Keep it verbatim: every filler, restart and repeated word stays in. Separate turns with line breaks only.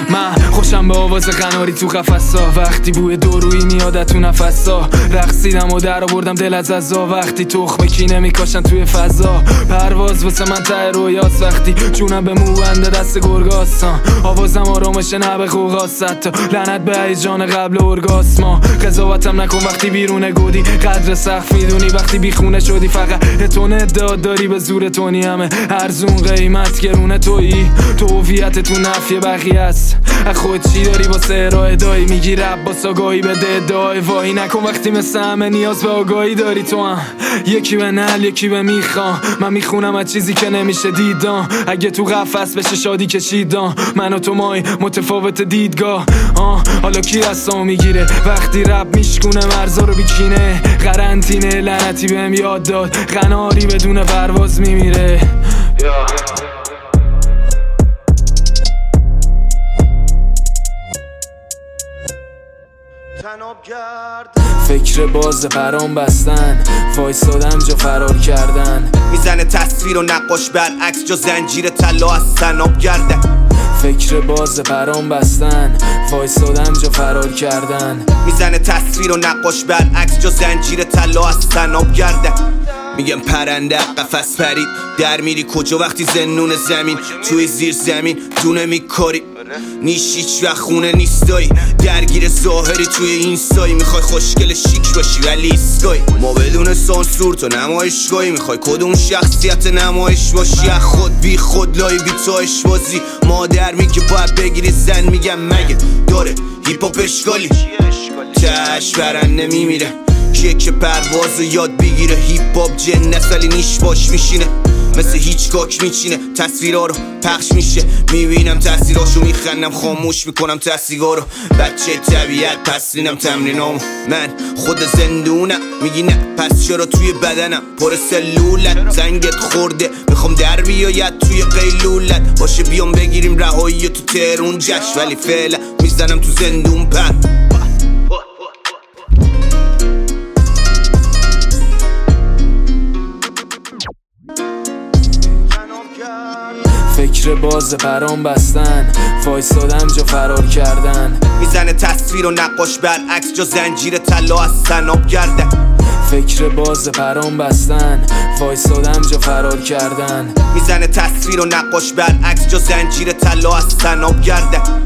من خوشم به آواز قناری تو قفسا، وقتی بوی دورویی میاد تو نفسا. رقصیدم و در آوردم دل از عزا، وقتی تخم کینه میکاشن توی فضا. پرواز واسه من ته رویاست، وقتی جونم به موبنده دست گرگاستان. آوازم آرامشه نه به قوقاست، حتی لعنت به هیجان قبل ارگاسما. قضاوتم نکن وقتی بیرون گودی، قدر سخت میدونی وقتی بیخونه شدی. فقط تو ادعا داری به زور تونی، همه ارزون قیمت گرونه تویی. تو هویت تو نفی بقیه است، از خود چی داری واسه ارائه دایی؟ میگی رب با آگاهی بده ادعای وای نکن وقتی مثل همه نیاز به آگاهی داری. تو هم یکی به نل یکی به میخوام، من میخونم از چیزی که نمیشه دیدم. اگه تو قفس بشه شادی کشیدم، من و تو مای متفاوت دیدگاه. آه حالا کی رسامو میگیره وقتی رب میشکونه مرزا رو بیکینه؟ قرنطینه لعنتی بهم یاد داد، قناری بدون پرواز میمیره. فکر باز برام بستن، وایسادم جا فرار کردن.
میزنه تصویر و نقاش برعکس، جا زنجیر طلا از سناب گردن.
فکر باز برام بستن، وایسادم جا فرار کردن.
میزنه تصویر و نقاش برعکس، جا زنجیر طلا از سناب گردن. میگم پرنده قفس پرید، در میری کجا وقتی زنون زمین؟ توی زیر زمین دونه میکاری، نیش هیچ وقت خونه نیستایی. درگیر ظاهری توی اینستایی، میخوای خوشگل شیک باشی ولی ایستگاهی. ما بدون سانسور تو نمایشگاهی، میخوای کدوم شخصیت نمایش باشی؟ از خود بی خود لای بی تایش بازی. مادر میگه باید بگیری، زن میگم مگه داره هیپ هاپ اشکالی؟ چش برنده میمیره، کیه که پروازو یاد بگیره؟ هیپ هاپ جنس ولی نیش باش میشینه، مثل هیچ کاک میچینه. تصویرها رو پخش میشه، میبینم تاثیراشو، میخندم خاموش میکنم تصویرها رو. بچه طبیعت پسرینم تمرینامو، من خود زندونم. میگی نه پس چرا توی بدنم پر سلولت زنگت خورده؟ میخوام در بیاید توی قیلولت باشه، بیام بگیریم رهایی تو تهرون جشن. ولی فعلا میزنم تو زندون پر.
فکر باز برام بستن، وایسادم جا فرار کردن.
میزنه تصویر و نقاش برعکس، جا زنجیر طلا از سناب گردن.
فکر باز برام بستن، وایسادم جا فرار کردن.
میزنه تصویر و نقاش برعکس، جا زنجیر طلا از سناب گردن.